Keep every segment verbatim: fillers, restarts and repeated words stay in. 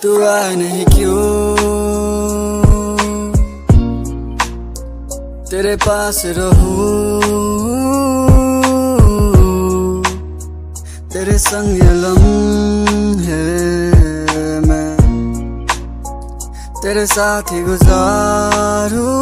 तू आए नहीं क्यों, तेरे पास रहूं, तेरे संग ये लम्हे मैं तेरे साथ ही गुजारूं।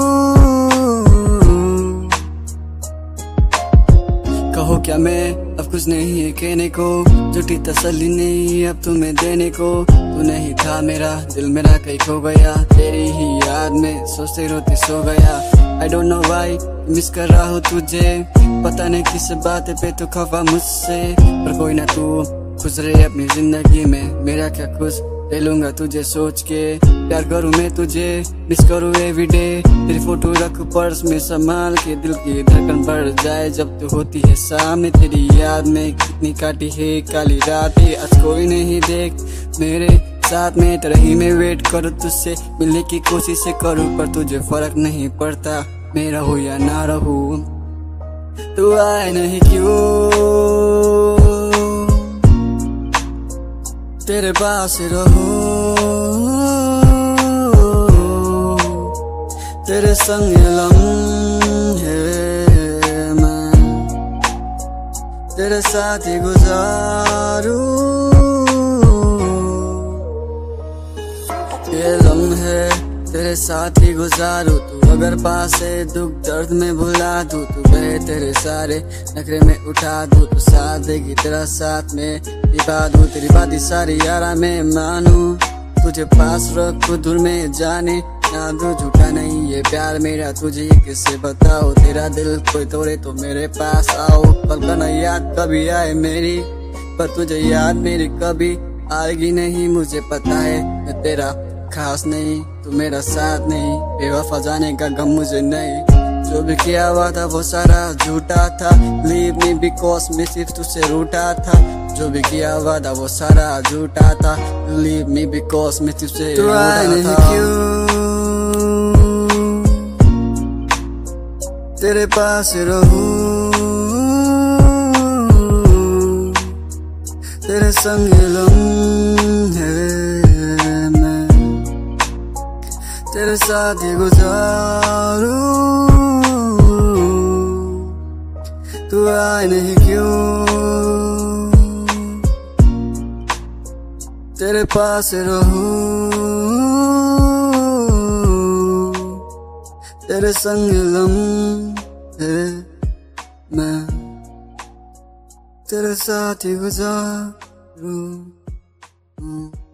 कहो क्या मैं अब कुछ नहीं है कहने को, झूठी तसल्ली नहीं अब तुम्हें देने को। तू नहीं था मेरा दिल मेरा कहीं खो गया, तेरी ही याद में सोचते रोते सो गया। I don't know why miss कर रहा हूँ तुझे, पता नहीं किस बात पे तू खफा मुझसे। पर कोई ना तू खुश रहे अपनी जिंदगी में, मेरा क्या खुश ले लूंगा तुझे सोच के। प्यार करूँ मैं तुझे मिस करूँ एवरीडे, तेरी फोटो रख पर्स में संभाल के। दिल की धड़कन बढ़ जाए जब तू होती है सामने, तेरी याद में कितनी काटी है काली रातें। आज कोई नहीं देख मेरे साथ में, तेरा ही मैं वेट करूँ तुझसे मिलने की कोशिश करूँ, पर तुझे फर्क नहीं पड़ता मेरा हो या ना रहूं। तू आए नहीं क्यों, तेरे पास रहूं, तेरे संग ये लम्हे मैं तेरे साथ ही गुजारूं। ये लम्हे तेरे साथ ही गुजारूं, तू अगर पास है दुख दर्द में भुला दूं। तू कहे तेरे सारे नखरे में उठा दूं, तू साथ देगी तेरा साथ में निभा दूं। तेरी बातें सारी यारा में मानूं, तुझे पास रखूं दूर में जाने ना दूं। झूठा नहीं ये प्यार मेरा तुझे किससे बताओ, तेरा दिल कोई तोड़े तो मेरे पास आओ। पल ना याद कभी आए मेरी, पर तुझे याद मेरी कभी आएगी नहीं। मुझे पता है मैं तेरा खास नहीं, तू मेरा साथ नहीं, बेवफा जाने का गम मुझे नहीं। जो भी किया हुआ था वो सारा झूठा था, लीव मी बिकॉज मैं सिर्फ तुझसे रूठा था। जो भी किया हुआ था वो सारा झूठा था, लीव मी बिकॉज मैं तुझसे रूठा था। तेरे पास रहूं, तेरे संग ये लम्हे मैं तेरे साथ ही गुजारूं। तू आए नहीं क्यों, तेरे पास रहूं, तेरे संग ये लम्हे मैं तेरे साथ ही गुजारूं।